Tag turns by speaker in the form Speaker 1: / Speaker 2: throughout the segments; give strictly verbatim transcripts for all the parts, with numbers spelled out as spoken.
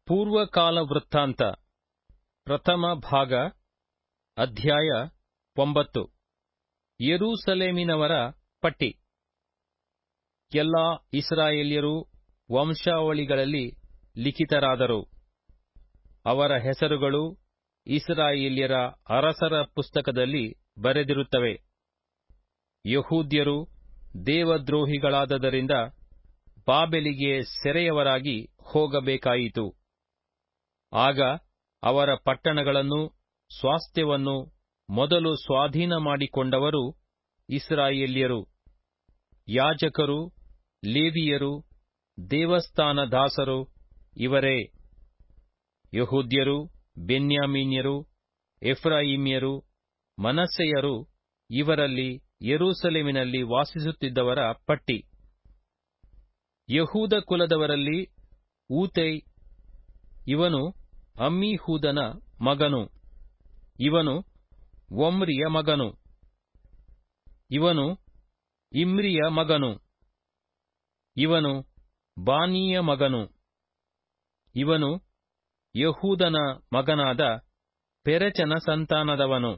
Speaker 1: ಪೂರ್ವಕಾಲ ವೃತ್ತಾಂತ ಪ್ರಥಮ ಭಾಗ ಅಧ್ಯಾಯ ಒಂಬತ್ತು. ಯೆರೂಸಲೇಮಿನವರ ಪಟ್ಟಿ. ಎಲ್ಲಾ ಇಸ್ರಾಯೇಲ್ಯರು ವಂಶಾವಳಿಗಳಲ್ಲಿ ಲಿಖಿತರಾದರು. ಅವರ ಹೆಸರುಗಳು ಇಸ್ರಾಯೇಲ್ಯರ ಅರಸರ ಪುಸ್ತಕದಲ್ಲಿ ಬರೆದಿರುತ್ತವೆ. ಯಹೂದ್ಯರು ದೇವದ್ರೋಹಿಗಳಾದದರಿಂದ ಬಾಬೆಲಿಗೆ ಸೆರೆಯವರಾಗಿ ಹೋಗಬೇಕಾಯಿತು. ಆಗ ಅವರ ಪಟ್ಟಣಗಳನ್ನು ಸ್ವಾಸ್ಥ್ಯವನ್ನು ಮೊದಲು ಸ್ವಾಧೀನ ಮಾಡಿಕೊಂಡವರು ಇಸ್ರಾಯೇಲ್ಯರು. ಯಾಜಕರು, ಲೇವಿಯರು, ದೇವಸ್ಥಾನ ದಾಸರು ಇವರೇ. ಯಹೂದ್ಯರು, ಬೆನ್ಯಾಮೀನ್ಯರು, ಎಫ್ರಾಯೀಮ್ಯರು, ಮನಸ್ಸೆಯರು ಇವರಲ್ಲಿ ಯೆರೂಸಲೇಮಿನಲ್ಲಿ ವಾಸಿಸುತ್ತಿದ್ದವರ ಪಟ್ಟಿ. ಯಹೂದ ಕುಲದವರಲ್ಲಿ ಊತೈ ಇವನು ಅಮ್ಮೀಹೂದನ ಮಗನು. ಇವನು ಒಮ್ರಿಯ ಮಗನು. ಇವನು ಇಮ್ರಿಯ ಮಗನು. ಇವನು ಬಾನೀಯ ಮಗನು. ಇವನು ಯಹೂದನ ಮಗನಾದ ಪೆರೆಚನ ಸಂತಾನದವನು.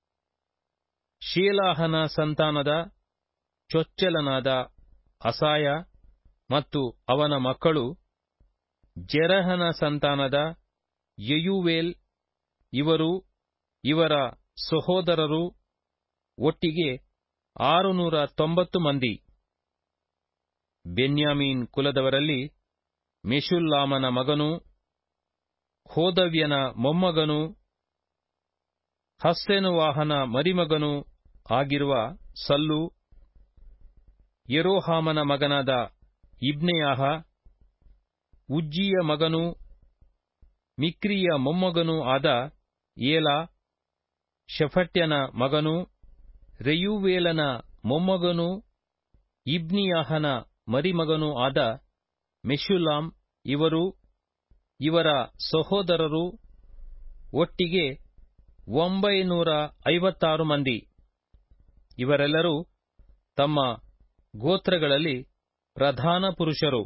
Speaker 1: ಶೇಲಾಹನ ಸಂತಾನದ ಚೊಚ್ಚಲನಾದ ಅಸಾಯ ಮತ್ತು ಅವನ ಮಕ್ಕಳು, ಜೆರಹನ ಸಂತಾನದ ಯೆಯೂವೇಲ್ ಇವರು ಇವರ ಸಹೋದರರು ಒಟ್ಟಿಗೆ ಆರುನೂರ ತೊಂಬತ್ತು ಮಂದಿ. ಬೆನ್ಯಾಮೀನ್ ಕುಲದವರಲ್ಲಿ ಮೆಷುಲ್ಲಾಮನ ಮಗನೂ ಹೋದವ್ಯನ ಮೊಮ್ಮಗನೂ ಹಸ್ಸೆನುವಾಹನ ಮರಿಮಗನೂ ಆಗಿರುವ ಸಲ್ಲು, ಯೆರೋಹಾಮನ ಮಗನಾದ ಇಬ್ನೆಯಾಹ, ಉಜ್ಜಿಯ ಮಗನೂ ಮಿಕ್ರಿಯ ಮೊಮ್ಮಗನೂ ಆದ ಏಲ, ಶೆಫಟ್ಯನ ಮಗನೂ ರೆಯೂವೇಲನ ಮೊಮ್ಮಗನೂ ಇಬ್ನಿಯಾಹನ ಮರಿಮಗನೂ ಆದ ಮೆಷುಲ್ಲಾಮ್ ಇವರು ಇವರ ಸಹೋದರರು ಒಟ್ಟಿಗೆ ಒಂಬೈನೂರ ಐವತ್ತಾರು ಮಂದಿ. ಇವರೆಲ್ಲರೂ ತಮ್ಮ ಗೋತ್ರಗಳಲ್ಲಿ ಪ್ರಧಾನ ಪುರುಷರು.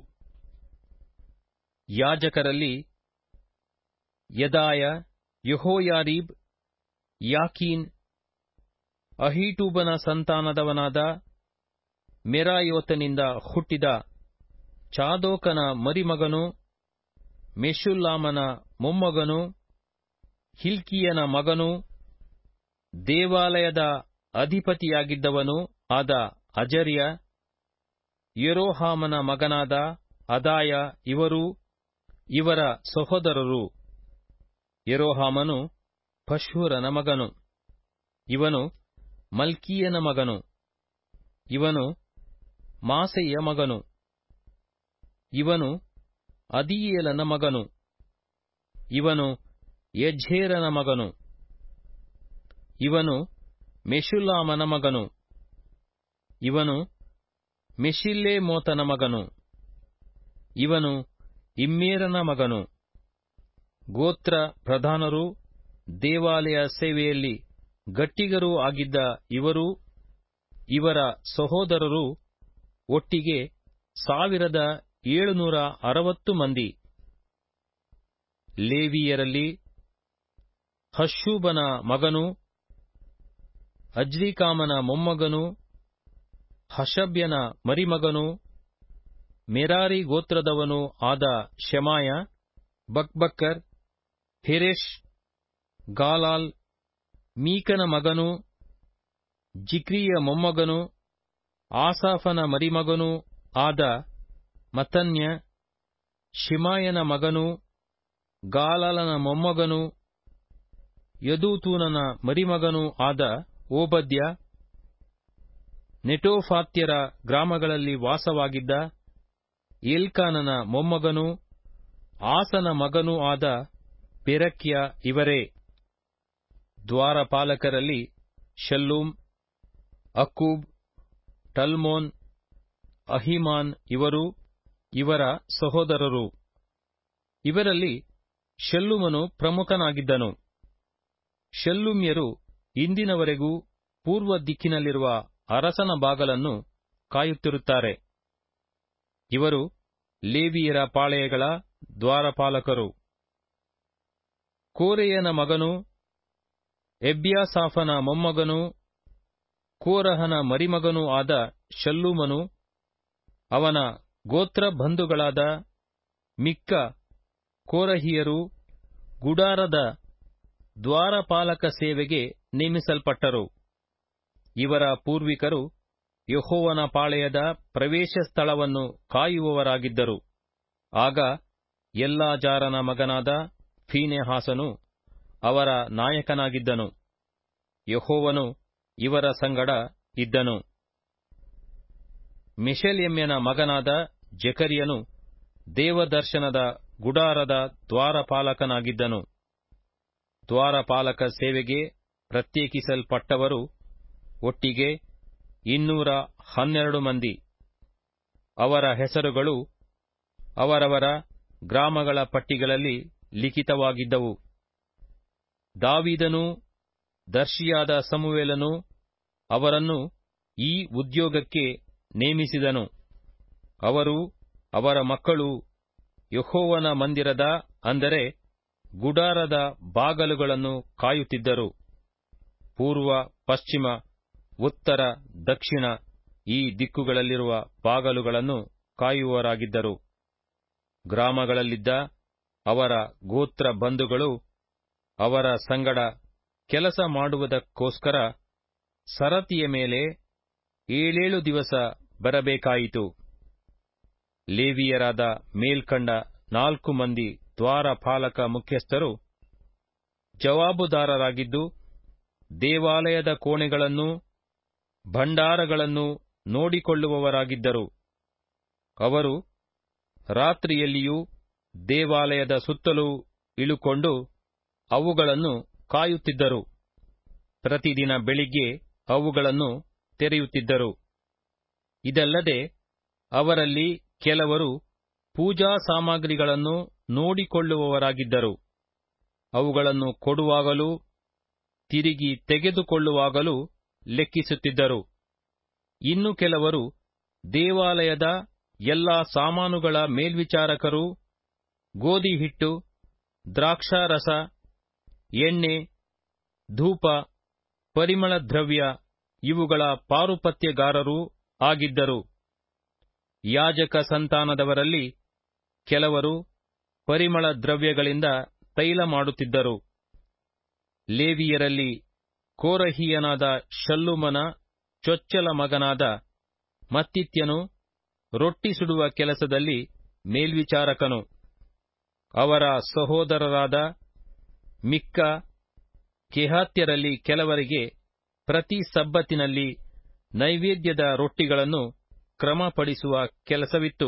Speaker 1: ಯಾಜಕರಲ್ಲಿ ಯೆದಾಯ, ಯೆಹೋಯಾರೀಬ್, ಯಾಕೀನ್, ಅಹೀಟೂಬನ ಸಂತಾನದವನಾದ ಮೆರಾಯೋತನಿಂದ ಹುಟ್ಟಿದ ಚಾದೋಕನ ಮರಿಮಗನು, ಮೆಷುಲ್ಲಾಮನ ಮೊಮ್ಮಗನು, ಹಿಲ್ಕೀಯನ ಮಗನೂ ದೇವಾಲಯದ ಅಧಿಪತಿಯಾಗಿದ್ದವನೂ ಆದ ಅಜರ್ಯ, ಯೆರೋಹಾಮನ ಮಗನಾದ ಅದಾಯ ಇವರೂ ಇವರ ಸಹೋದರರು. ಯೆರೋಹಾಮನು ಪಶ್ಹೂರನ ಮಗನು. ಇವನು ಮಲ್ಕೀಯನ ಮಗನು. ಇವನು ಮಾಸೆಯ ಮಗನು. ಇವನು ಅದೀಯೇಲನ ಮಗನು. ಇವನು ಯಜ್ಜೇರನ ಮಗನು. ಇವನು ಮೆಷುಲ್ಲಾಮನ ಮಗನು. ಇವನು ಮೆಷಿಲ್ಲೇಮೋತನ ಮಗನು. ಇವನು ಇಮ್ಮೇರನ ಮಗನು. ಗೋತ್ರ ಪ್ರಧಾನರೂ ದೇವಾಲಯ ಸೇವೆಯಲ್ಲಿ ಗಟ್ಟಿಗರೂ ಆಗಿದ್ದ ಇವರೂ ಇವರ ಸಹೋದರರು ಒಟ್ಟಿಗೆ ಸಾವಿರದ ಏಳುನೂರ ಅರವತ್ತು ಮಂದಿ. ಲೇವಿಯರಲ್ಲಿ ಹಶೂಬನ ಮಗನೂ ಅಜ್ರೀಕಾಮನ ಮೊಮ್ಮಗನೂ ಹಷಬ್ಯನ ಮರಿಮಗನೂ ಮೆರಾರಿ ಗೋತ್ರದವನೂ ಆದ ಶೆಮಾಯ, ಬಕ್ಬಕ್ಕರ್, ಹೆರೆಷ್, ಗಾಲಾಲ್, ಮೀಕನ ಮಗನೂ ಜಿಕ್ರಿಯ ಮೊಮ್ಮಗನೂ ಆಸಾಫನ ಮರಿಮಗನೂ ಆದ ಮತನ್ಯ, ಶಿಮಾಯನ ಮಗನೂ ಗಾಲಾಲನ ಮೊಮ್ಮಗನೂ ಯದೂತೂನನ ಮರಿಮಗನೂ ಆದ ಓಬದ್ಯ, ನೆಟೋಫಾತ್ಯರ ಗ್ರಾಮಗಳಲ್ಲಿ ವಾಸವಾಗಿದ್ದ ಎಲ್ಕಾನನ ಮೊಮ್ಮಗನೂ ಆಸನ ಮಗನೂ ಆದ ಬೆರಕ್ಯ ಇವರೇ. ದ್ವಾರಪಾಲಕರಲ್ಲಿ ಶಲ್ಲೂಮ್, ಅಕ್ಕೂಬ್, ಟಲ್ಮೋನ್, ಅಹಿಮಾನ್ ಇವರೂ ಇವರ ಸಹೋದರರು. ಇವರಲ್ಲಿ ಶಲ್ಲೂಮನು ಪ್ರಮುಖನಾಗಿದ್ದನು. ಶಲ್ಲೂಮ್ಯರು ಇಂದಿನವರೆಗೂ ಪೂರ್ವ ದಿಕ್ಕಿನಲ್ಲಿರುವ ಅರಸನ ಬಾಗಲನ್ನು ಕಾಯುತ್ತಿರುತ್ತಾರೆ. ಇವರು ಲೇವಿಯರ ಪಾಳೆಯಗಳ ದ್ವಾರಪಾಲಕರು. ಕೋರೆಯನ ಮಗನೂ ಎಬ್ಯಾಸಾಫನ ಮೊಮ್ಮಗನೂ ಕೋರಹನ ಮರಿಮಗನೂ ಆದ ಶಲ್ಲೂಮನು ಅವನ ಗೋತ್ರ ಬಂಧುಗಳಾದ ಮಿಕ್ಕ ಕೋರಹಿಯರು ಗುಡಾರದ ದ್ವಾರಪಾಲಕ ಸೇವೆಗೆ ನೇಮಿಸಲ್ಪಟ್ಟರು. ಇವರ ಪೂರ್ವಿಕರು ಯೆಹೋವನ ಪಾಳೆಯದ ಪ್ರವೇಶ ಸ್ಥಳವನ್ನು ಕಾಯುವವರಾಗಿದ್ದರು. ಆಗ ಎಲ್ಲಾಜಾರನ ಮಗನಾದ ಫೀನೆಹಾಸನು ಅವರ ನಾಯಕನಾಗಿದ್ದನು. ಯೆಹೋವನು ಇವರ ಸಂಗಡ ಇದ್ದನು. ಮೆಷೆಲೆಮ್ಯನ ಮಗನಾದ ಜೆಕರ್ಯನು ದೇವದರ್ಶನದ ಗುಡಾರದ ದ್ವಾರಪಾಲಕನಾಗಿದ್ದನು. ದ್ವಾರಪಾಲಕ ಸೇವೆಗೆ ಪ್ರತ್ಯೇಕಿಸಲ್ಪಟ್ಟವರು ಒಟ್ಟಿಗೆ ಇನ್ನೂರ ಹನ್ನೆರಡು ಮಂದಿ. ಅವರ ಹೆಸರುಗಳು ಅವರವರ ಗ್ರಾಮಗಳ ಪಟ್ಟಿಗಳಲ್ಲಿ ಲಿಖಿತವಾಗಿದ್ದವು. ದಾವೀದನೂ ದರ್ಶಿಯಾದ ಸಮುವೇಲನು ಅವರನ್ನು ಈ ಉದ್ಯೋಗಕ್ಕೆ ನೇಮಿಸಿದನು. ಅವರು ಅವರ ಮಕ್ಕಳು ಯೆಹೋವನ ಮಂದಿರದ, ಅಂದರೆ ಗುಡಾರದ ಬಾಗಲುಗಳನ್ನು ಕಾಯುತ್ತಿದ್ದರು. ಪೂರ್ವ, ಪಶ್ಚಿಮ, ಉತ್ತರ, ದಕ್ಷಿಣ ಈ ದಿಕ್ಕುಗಳಲ್ಲಿರುವ ಬಾಗಲುಗಳನ್ನು ಕಾಯುವವರಾಗಿದ್ದರು. ಗ್ರಾಮಗಳಲ್ಲಿದ್ದ ಅವರ ಗೋತ್ರ ಬಂಧುಗಳು ಅವರ ಸಂಗಡ ಕೆಲಸ ಮಾಡುವುದಕ್ಕೋಸ್ಕರ ಸರತಿಯ ಮೇಲೆ ಏಳೇಳು ದಿವಸ ಬರಬೇಕಾಯಿತು. ಲೇವಿಯರಾದ ಮೇಲ್ಕಂಡ ನಾಲ್ಕು ಮಂದಿ ದ್ವಾರಪಾಲಕ ಮುಖ್ಯಸ್ಥರು ಜವಾಬುದಾರರಾಗಿದ್ದು, ದೇವಾಲಯದ ಕೋಣೆಗಳನ್ನೂ ಭಂಡಾರಗಳನ್ನೂ ನೋಡಿಕೊಳ್ಳುವವರಾಗಿದ್ದರು. ಅವರು ರಾತ್ರಿಯಲ್ಲಿಯೂ ದೇವಾಲಯದ ಸುತ್ತಲೂ ಇಳುಕೊಂಡು ಅವುಗಳನ್ನು ಕಾಯುತ್ತಿದ್ದರು. ಪ್ರತಿದಿನ ಬೆಳಿಗ್ಗೆ ಅವುಗಳನ್ನು ತೆರೆಯುತ್ತಿದ್ದರು. ಇದಲ್ಲದೆ ಅವರಲ್ಲಿ ಕೆಲವರು ಪೂಜಾ ಸಾಮಗ್ರಿಗಳನ್ನು ನೋಡಿಕೊಳ್ಳುವವರಾಗಿದ್ದರು. ಅವುಗಳನ್ನು ಕೊಡುವಾಗಲೂ ತಿರುಗಿ ತೆಗೆದುಕೊಳ್ಳುವಾಗಲೂ ಲೆಕ್ಕಿಸುತ್ತಿದ್ದರು. ಇನ್ನು ಕೆಲವರು ದೇವಾಲಯದ ಎಲ್ಲಾ ಸಾಮಾನುಗಳ ಮೇಲ್ವಿಚಾರಕರೂ, ಗೋಧಿ ಹಿಟ್ಟು, ದ್ರಾಕ್ಷಾರಸ, ಎಣ್ಣೆ, ಧೂಪ, ಪರಿಮಳ ದ್ರವ್ಯ ಇವುಗಳ ಪಾರುಪತ್ಯಗಾರರೂ ಆಗಿದ್ದರು. ಯಾಜಕ ಸಂತಾನದವರಲ್ಲಿ ಕೆಲವರು ಪರಿಮಳ ದ್ರವ್ಯಗಳಿಂದ ತೈಲ ಮಾಡುತ್ತಿದ್ದರು. ಲೇವಿಯರಲ್ಲಿ ಕೋರಹಿಯನಾದ ಶಲ್ಲೂಮನ ಚೊಚ್ಚಲ ಮಗನಾದ ಮತ್ತಿತ್ಯನು ರೊಟ್ಟಿ ಸುಡುವ ಕೆಲಸದಲ್ಲಿ ಮೇಲ್ವಿಚಾರಕನು. ಅವರ ಸಹೋದರರಾದ ಮಿಕ್ಕ, ಕೆಹಾತ್ಯರಲ್ಲಿ ಕೆಲವರಿಗೆ ಪ್ರತಿ ಸಬ್ಬತ್ತಿನಲ್ಲಿ ನೈವೇದ್ಯದ ರೊಟ್ಟಿಗಳನ್ನು ಕ್ರಮಪಡಿಸುವ ಕೆಲಸವಿತ್ತು.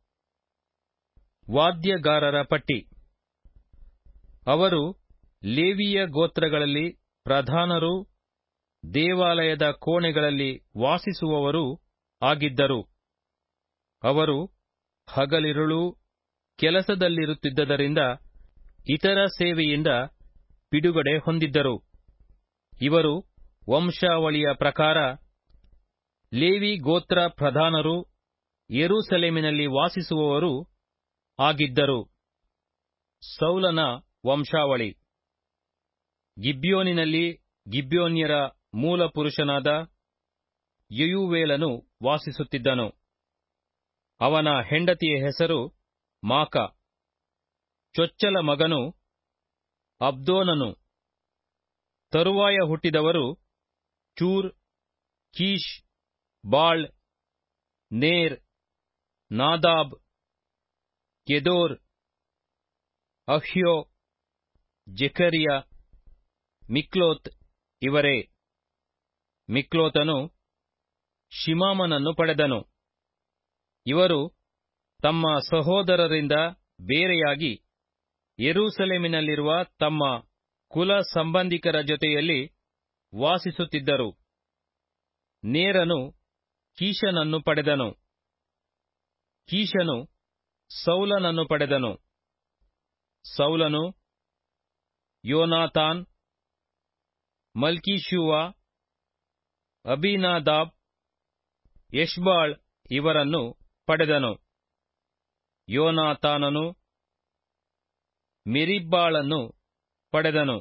Speaker 1: ವಾದ್ಯಗಾರರ ಪಟ್ಟಿ. ಅವರು ಲೇವಿಯ ಗೋತ್ರಗಳಲ್ಲಿ ಪ್ರಧಾನರೂ ದೇವಾಲಯದ ಕೋಣೆಗಳಲ್ಲಿ ವಾಸಿಸುವವರೂ ಆಗಿದ್ದರು. ಅವರು ಹಗಲಿರುಳೂ ಕೆಲಸದಲ್ಲಿರುತ್ತಿದ್ದರಿಂದ ಇತರ ಸೇವೆಯಿಂದ ಬಿಡುಗಡೆ ಹೊಂದಿದ್ದರು. ಇವರು ವಂಶಾವಳಿಯ ಪ್ರಕಾರ ಲೇವಿ ಗೋತ್ರ ಪ್ರಧಾನರು, ಯೆರೂಸಲೇಮಿನಲ್ಲಿ ವಾಸಿಸುವವರೂ ಆಗಿದ್ದರು. ಸೌಲನ ವಂಶಾವಳಿ. ಗಿಬ್ಯೋನಿನಲ್ಲಿ ಗಿಬ್ಯೋನ್ಯರ ಮೂಲಪುರುಷನಾದ ಯೆಯೂವೇಲನು ವಾಸಿಸುತ್ತಿದ್ದನು. ಅವನ ಹೆಂಡತಿಯ ಹೆಸರು ಮಾಕ. ಚೊಚ್ಚಲ ಮಗನು ಅಬ್ದೋನನು. ತರುವಾಯ ಹುಟ್ಟಿದವರು ಚೂರ್, ಕೀಷ್, ಬಾಳ್, ನೇರ್, ನಾದಾಬ್, ಕೆದೋರ್, ಅಹ್ಯೋ, ಜೆಕರ್ಯ, ಮಿಕ್ಲೋತ್ ಇವರೇ. ಮಿಕ್ಲೋತನು ಶಿಮಾಮನನ್ನು ಪಡೆದನು. ಇವರು ತಮ್ಮ ಸಹೋದರರಿಂದ ಬೇರೆಯಾಗಿ ಯೆರೂಸಲೇಮಿನಲ್ಲಿರುವ ತಮ್ಮ ಕುಲ ಸಂಬಂಧಿಕರ ಜೊತೆಯಲ್ಲಿ ವಾಸಿಸುತ್ತಿದ್ದರು. ನೇರನು ಕೀಷನನ್ನು ಪಡೆದನು. ಕೀಷನು ಸೌಲನನ್ನು ಪಡೆದನು. ಸೌಲನು ಯೋನಾತಾನ್, ಮಲ್ಕೀಷೂವ, ಅಬೀನಾದಾಬ್, ಎಷ್ಬಾಳ್ ಇವರನ್ನು ಪಡೆದನು. ಯೋನಾತಾನನು ಮೆರಿಬ್ಬಾಳನ್ನು ಪಡೆದನು.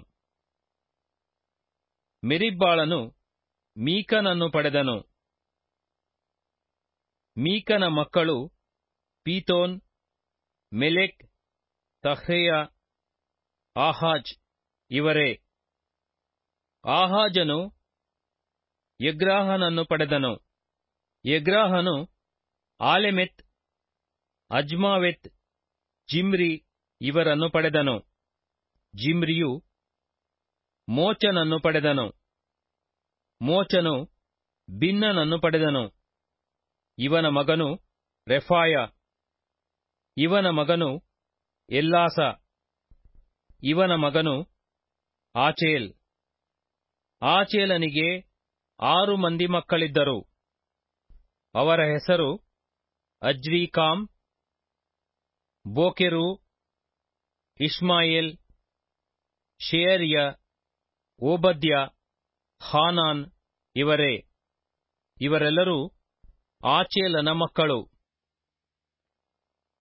Speaker 1: ಮೆರಿಬ್ಬಾಳನು ಮೀಕನನ್ನು ಪಡೆದನು. ಮೀಕನ ಮಕ್ಕಳು ಪೀತೋನ್, ಮೆಲೆಕ್, ತಹ್ರೇಯ, ಆಹಾಜ್ ಇವರೇ. ಆಹಾಜನು ಯಗ್ರಾಹನನ್ನು ಪಡೆದನು. ಯಗ್ರಾಹನು ಆಲೆಮೆತ್, ಅಜ್ಮಾವೆತ್, ಜಿಮ್ರಿ ಇವರನ್ನು ಪಡೆದನು. ಜಿಮ್ರಿಯು ಮೋಚನನ್ನು ಪಡೆದನು. ಮೋಚನು ಬಿನ್ನನನ್ನು ಪಡೆದನು. ಇವನ ಮಗನು ರೆಫಾಯ. ಇವನ ಮಗನು ಎಲ್ಲಾಸ. ಇವನ ಮಗನು ಆಚೇಲ್. ಆಚೇಲನಿಗೆ ಆರು ಮಂದಿ ಮಕ್ಕಳಿದ್ದರು. ಅವರ ಹೆಸರು ಅಜ್ರೀಕಾಮ್, ಬೋಕೆರು, ಇಷ್ಮಾಯೇಲ್, ಶೆಯರ್ಯ, ಓಬದ್ಯ, ಹಾನಾನ್ ಇವರೇ. ಇವರೆಲ್ಲರೂ ಆಚೇಲನ ಮಕ್ಕಳು.